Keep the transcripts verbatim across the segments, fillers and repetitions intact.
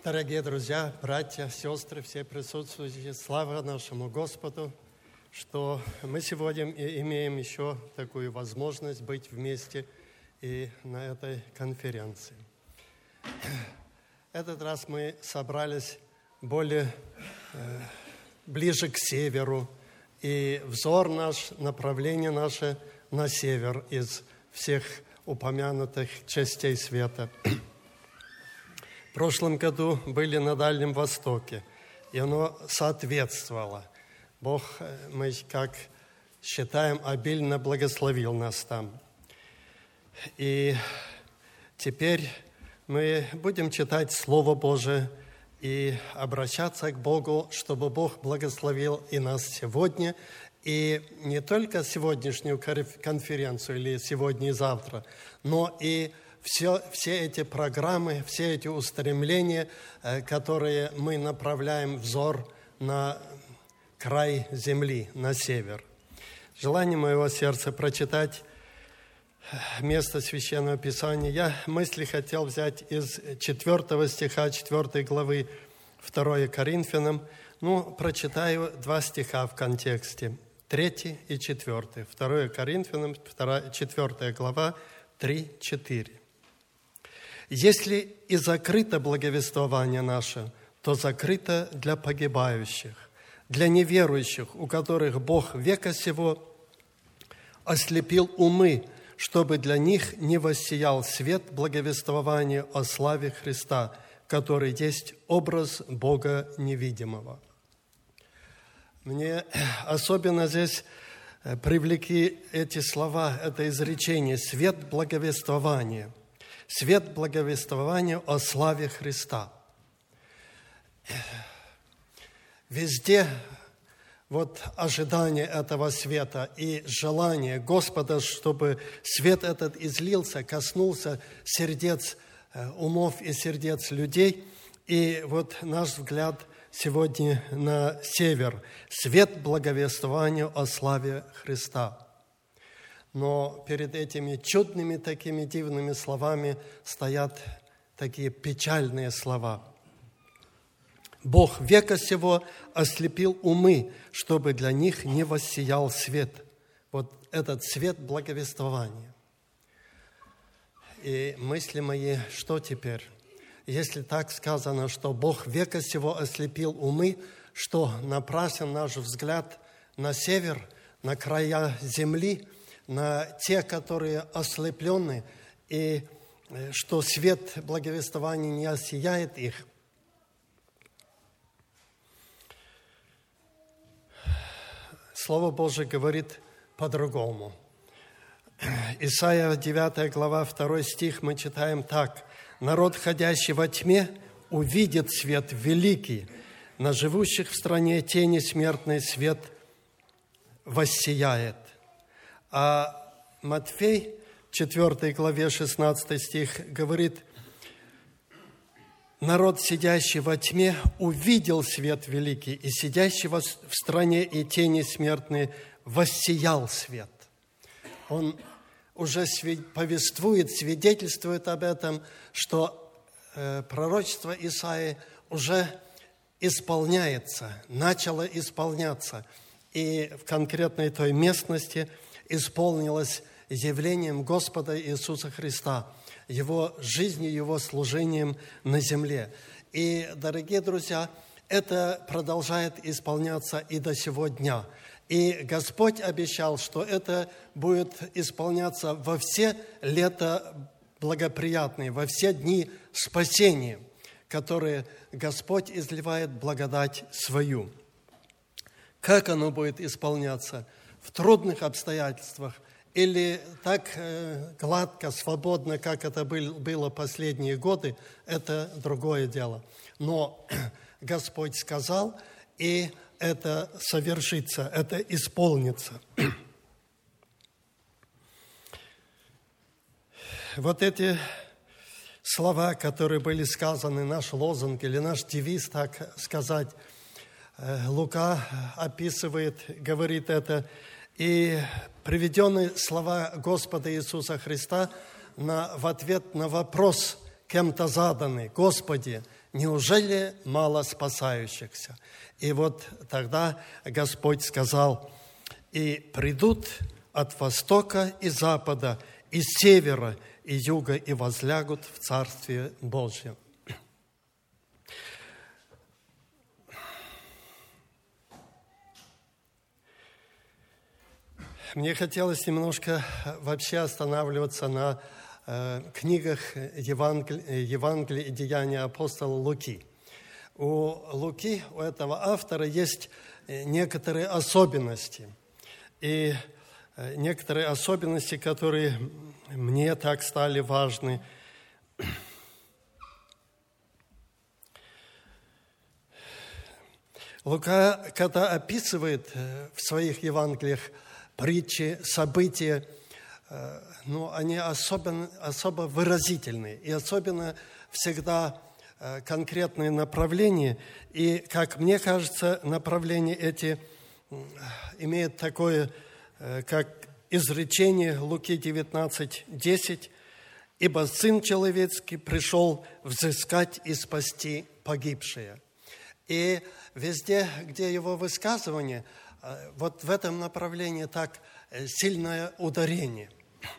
Дорогие друзья, братья, сестры, все присутствующие, слава нашему Господу, что мы сегодня имеем еще такую возможность быть вместе и на этой конференции. Этот раз мы собрались более э, ближе к северу, и взор наш, направление наше на север из всех упомянутых частей света. В прошлом году были на Дальнем Востоке, и оно соответствовало. Бог, мы как считаем, обильно благословил нас там. И теперь мы будем читать Слово Божие и обращаться к Богу, чтобы Бог благословил и нас сегодня, и не только сегодняшнюю конференцию или сегодня и завтра, но и все, все эти программы, все эти устремления, которые мы направляем взор на край земли, на север. Желание моего сердца прочитать место Священного Писания. Я мысли хотел взять из четвертого стиха четвёртой главы второе Коринфянам. Ну, прочитаю два стиха в контексте. Третий и четвертый. второе Коринфянам, четвёртая глава, три четыре. «Если и закрыто благовествование наше, то закрыто для погибающих, для неверующих, у которых Бог века сего ослепил умы, чтобы для них не воссиял свет благовествования о славе Христа, который есть образ Бога невидимого». Мне особенно здесь привлекли эти слова, это изречение «свет благовествования». Свет благовествования о славе Христа. Везде вот ожидание этого света и желание Господа, чтобы свет этот излился, коснулся сердец, умов и сердец людей. И вот наш взгляд сегодня на север. Свет благовествования о славе Христа. Но перед этими чудными, такими дивными словами стоят такие печальные слова. «Бог века сего ослепил умы, чтобы для них не воссиял свет». Вот этот свет благовествования. И мысли мои, что теперь? Если так сказано, что Бог века сего ослепил умы, что напрасен наш взгляд на север, на края земли, на те, которые ослеплены, и что свет благовествования не осияет их. Слово Божие говорит по-другому. Исайя девятая глава, второй стих мы читаем так. «Народ, ходящий во тьме, увидит свет великий, на живущих в стране тени смертной свет воссияет». А Матфей, четвёртой главе, шестнадцатый стих, говорит: «Народ, сидящий во тьме, увидел свет великий, и сидящий в стране и тени смертной воссиял свет». Он уже повествует, свидетельствует об этом, что пророчество Исаии уже исполняется, начало исполняться. И в конкретной той местности исполнилось явлением Господа Иисуса Христа, Его жизнью, Его служением на земле. И, дорогие друзья, это продолжает исполняться и до сего дня. И Господь обещал, что это будет исполняться во все лета благоприятные, во все дни спасения, которые Господь изливает благодать свою. Как оно будет исполняться? В трудных обстоятельствах или так гладко, свободно, как это было последние годы, это другое дело. Но Господь сказал, и это совершится, это исполнится. Вот эти слова, которые были сказаны, наш лозунг или наш девиз, так сказать, Лука описывает, говорит это, и приведены слова Господа Иисуса Христа на, в ответ на вопрос, кем-то заданный: «Господи, неужели мало спасающихся? И вот тогда Господь сказал: и придут от востока и запада, и севера, и юга, и возлягут в Царствие Божье. Мне хотелось немножко вообще останавливаться на э, книгах Евангелия, Евангелия и Деяния апостола Луки. У Луки, у этого автора, есть некоторые особенности. И некоторые особенности, которые мне так стали важны. Лука, когда описывает в своих Евангелиях притчи, события, ну, они особенно, особо выразительные, и особенно всегда конкретные направления. И, как мне кажется, направления эти имеют такое, как изречение Луки девятнадцать десять: «Ибо Сын Человеческий пришел взыскать и спасти погибшие». И везде, где его высказывание, вот в этом направлении так сильное ударение.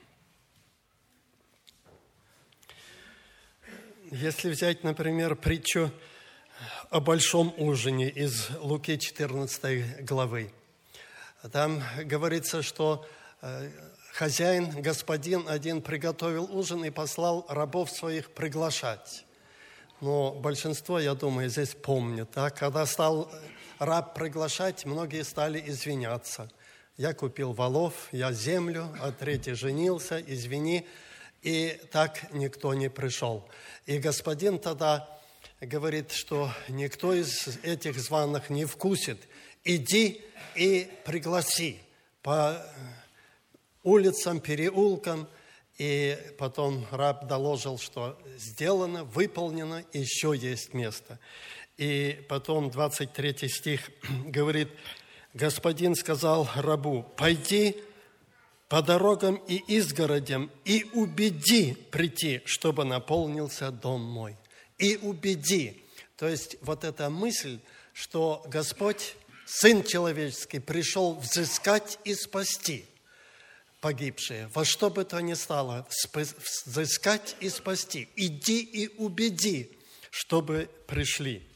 Если взять, например, притчу о большом ужине из Луки четырнадцатой главы, там говорится, что хозяин, господин один приготовил ужин и послал рабов своих приглашать. Но большинство, я думаю, здесь помнит. Да? Когда стал раб приглашать, многие стали извиняться. Я купил волов, я землю, а третий женился, извини. И так никто не пришел. И господин тогда говорит, что никто из этих званых не вкусит. Иди и пригласи по улицам, переулкам. И потом раб доложил, что сделано, выполнено, еще есть место. И потом двадцать третий стих говорит: господин сказал рабу: пойди по дорогам и изгородям и убеди прийти, чтобы наполнился дом мой. И убеди. То есть вот эта мысль, что Господь, Сын Человеческий, пришел взыскать и спасти погибшие. Во что бы то ни стало, взыскать и спасти. Иди и убеди, чтобы пришли.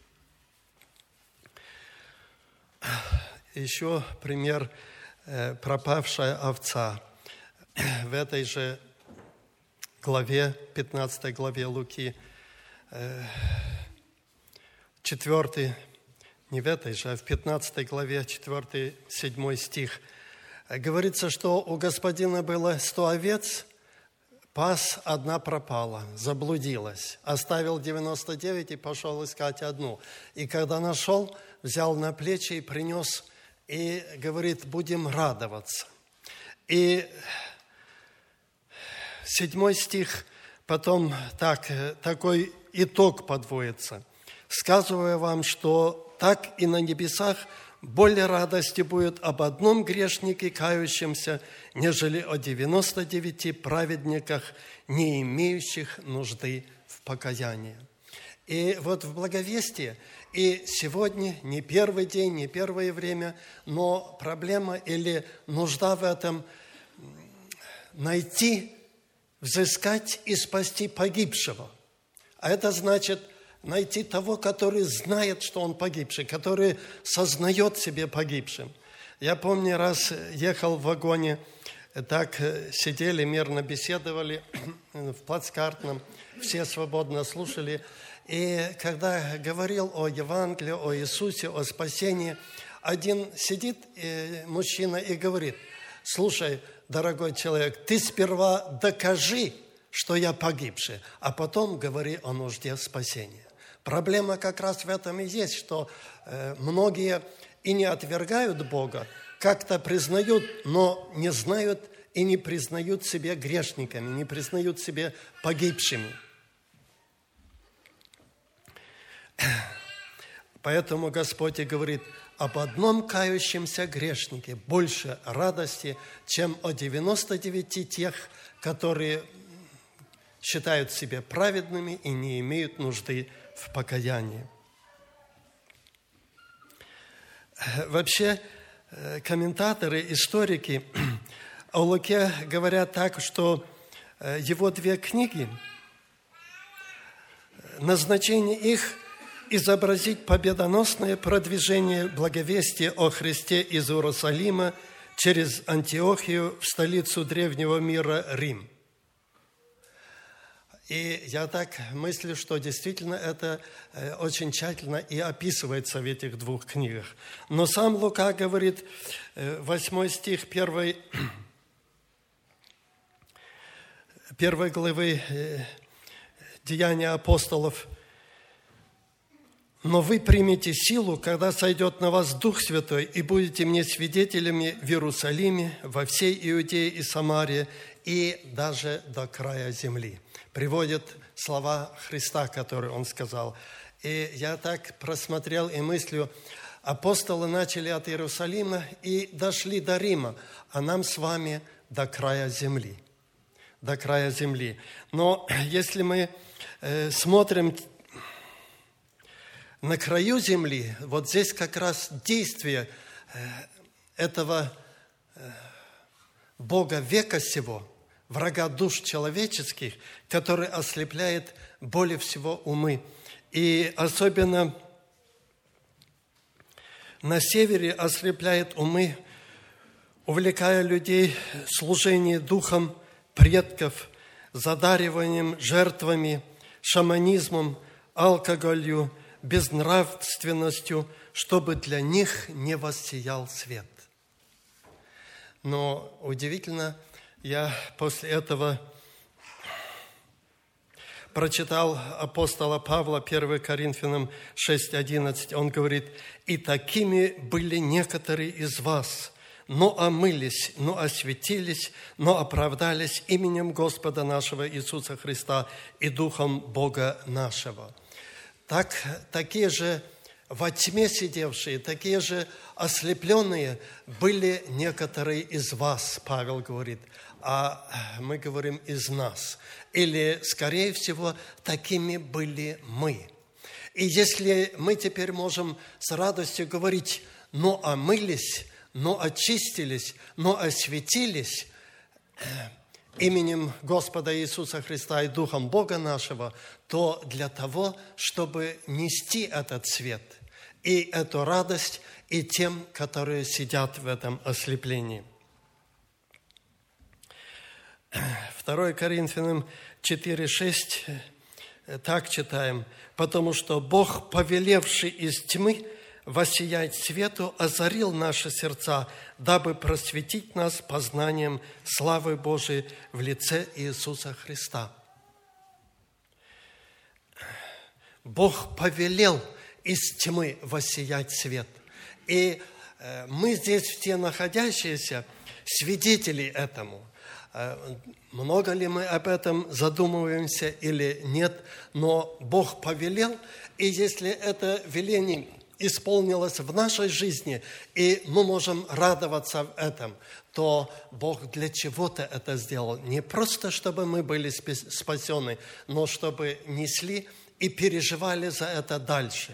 Еще пример: пропавшая овца. В этой же главе, пятнадцатой главе Луки, четвёртый, не в этой же, а в пятнадцатой главе, четвёртый, седьмой стих, говорится, что у господина было сто овец, пас, одна пропала, заблудилась. Оставил девяносто девять и пошел искать одну. И когда нашел, взял на плечи и принес, и говорит: будем радоваться. И седьмой стих потом так, такой итог подводится. «Сказываю вам, что так и на небесах более радости будет об одном грешнике, кающемся, нежели о девяноста девяти праведниках, не имеющих нужды в покаянии». И вот в благовестии, и сегодня не первый день, не первое время, но проблема или нужда в этом найти, взыскать и спасти погибшего. А это значит найти того, который знает, что он погибший, который сознает себя погибшим. Я помню, раз ехал в вагоне, так сидели, мирно беседовали в плацкартном, все свободно слушали. И когда говорил о Евангелии, о Иисусе, о спасении, один сидит, мужчина, и говорит: слушай, дорогой человек, ты сперва докажи, что я погибший, а потом говори о нужде спасения. Проблема как раз в этом и есть, что многие и не отвергают Бога, как-то признают, но не знают и не признают себя грешниками, не признают себя погибшими. Поэтому Господь и говорит: об одном кающемся грешнике больше радости, чем о девяноста девяти тех, которые считают себя праведными и не имеют нужды в покаянии. Вообще, комментаторы, историки о Луке говорят так, что его две книги, назначение их изобразить победоносное продвижение благовестия о Христе из Иерусалима через Антиохию в столицу древнего мира Рим. И я так мыслю, что действительно это очень тщательно и описывается в этих двух книгах. Но сам Лука говорит, восьмой стих первой, первой главы Деяния апостолов: «Но вы примете силу, когда сойдет на вас Дух Святой, и будете мне свидетелями в Иерусалиме, во всей Иудее и Самарии, и даже до края земли». Приводит слова Христа, которые Он сказал. И я так просмотрел и мыслю, апостолы начали от Иерусалима и дошли до Рима, а нам с вами до края земли. До края земли. Но если мы э, смотрим на краю земли, вот здесь как раз действие э, этого э, Бога века сего, врага душ человеческих, который ослепляет более всего умы. И особенно на севере ослепляет умы, увлекая людей служением духом предков, задариванием, жертвами, шаманизмом, алкоголью, безнравственностью, чтобы для них не воссиял свет. Но удивительно, я после этого прочитал апостола Павла, первое Коринфянам шесть одиннадцать. Он говорит: «И такими были некоторые из вас, но омылись, но осветились, но оправдались именем Господа нашего Иисуса Христа и Духом Бога нашего». Так, такие же во тьме сидевшие, такие же ослепленные были некоторые из вас, Павел говорит, а мы говорим из нас. Или, скорее всего, такими были мы. И если мы теперь можем с радостью говорить: «но омылись, но очистились, но осветились именем Господа Иисуса Христа и Духом Бога нашего», то для того, чтобы нести этот свет и эту радость и тем, которые сидят в этом ослеплении. второе Коринфянам четыре шесть, так читаем: «Потому что Бог, повелевший из тьмы воссиять свету, озарил наши сердца, дабы просветить нас познанием славы Божией в лице Иисуса Христа». Бог повелел из тьмы воссиять свет. И мы здесь все находящиеся свидетели этому. Много ли мы об этом задумываемся или нет, но Бог повелел, и если это веление исполнилось в нашей жизни, и мы можем радоваться в этом, то Бог для чего-то это сделал. Не просто, чтобы мы были спасены, но чтобы несли и переживали за это дальше.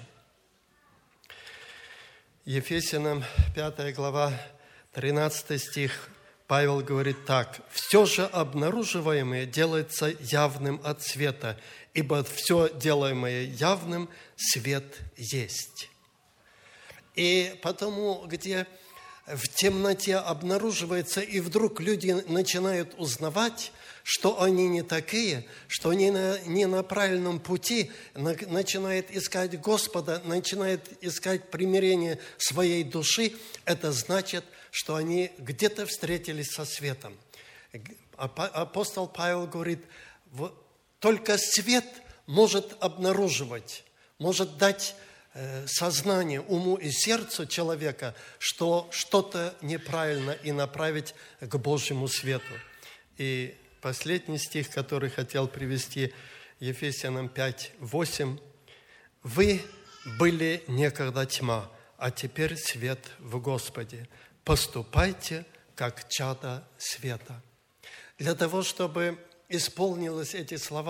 Ефесянам пятая глава, тринадцатый стих, Павел говорит так: «Все же обнаруживаемое делается явным от света, ибо все делаемое явным свет есть». И потому, где в темноте обнаруживается, и вдруг люди начинают узнавать, что они не такие, что они на, не на правильном пути, начинают искать Господа, начинают искать примирение своей души, это значит, что они где-то встретились со светом. Апостол Павел говорит: только свет может обнаруживать, может дать сознание, уму и сердцу человека, что что-то неправильно, и направить к Божьему свету. И последний стих, который хотел привести, Ефесянам пять восемь. «Вы были некогда тьма, а теперь свет в Господе. Поступайте, как чада света». Для того, чтобы исполнились эти слова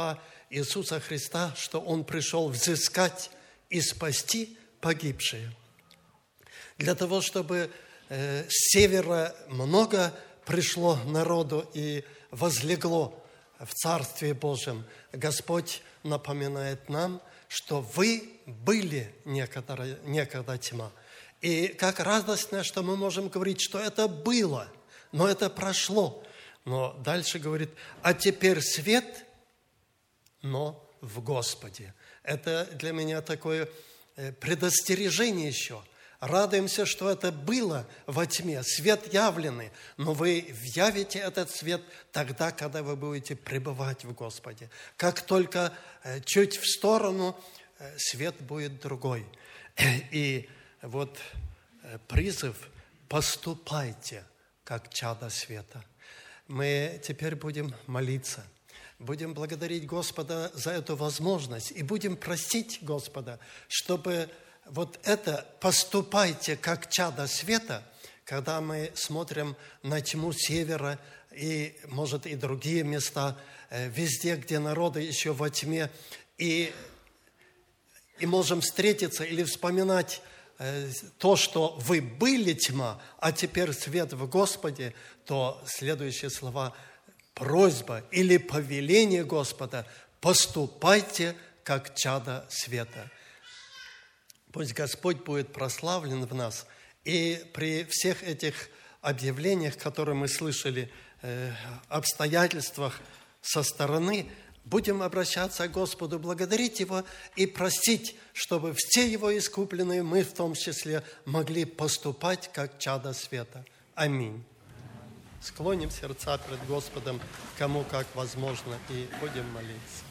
Иисуса Христа, что Он пришел взыскать и спасти погибшие. Для того, чтобы э, с севера много пришло народу и возлегло в Царстве Божьем, Господь напоминает нам, что вы были некогда, некогда тьма. И как радостно, что мы можем говорить, что это было, но это прошло. Но дальше говорит, а теперь свет, но в Господе. Это для меня такое предостережение еще. Радуемся, что это было во тьме, свет явленный, но вы явите этот свет тогда, когда вы будете пребывать в Господе. Как только чуть в сторону, свет будет другой. И вот призыв «поступайте, как чада света». Мы теперь будем молиться, будем благодарить Господа за эту возможность и будем просить Господа, чтобы вот это «поступайте, как чада света», когда мы смотрим на тьму севера и, может, и другие места, везде, где народы еще во тьме, и, и можем встретиться или вспоминать то, что вы были тьма, а теперь свет в Господе, то следующие слова просьба или повеление Господа «поступайте, как чада света». Пусть Господь будет прославлен в нас. И при всех этих объявлениях, которые мы слышали, э, обстоятельствах со стороны, будем обращаться к Господу, благодарить Его и просить, чтобы все Его искупленные, мы в том числе, могли поступать, как чада света. Аминь. Склоним сердца пред Господом, кому как возможно, и будем молиться.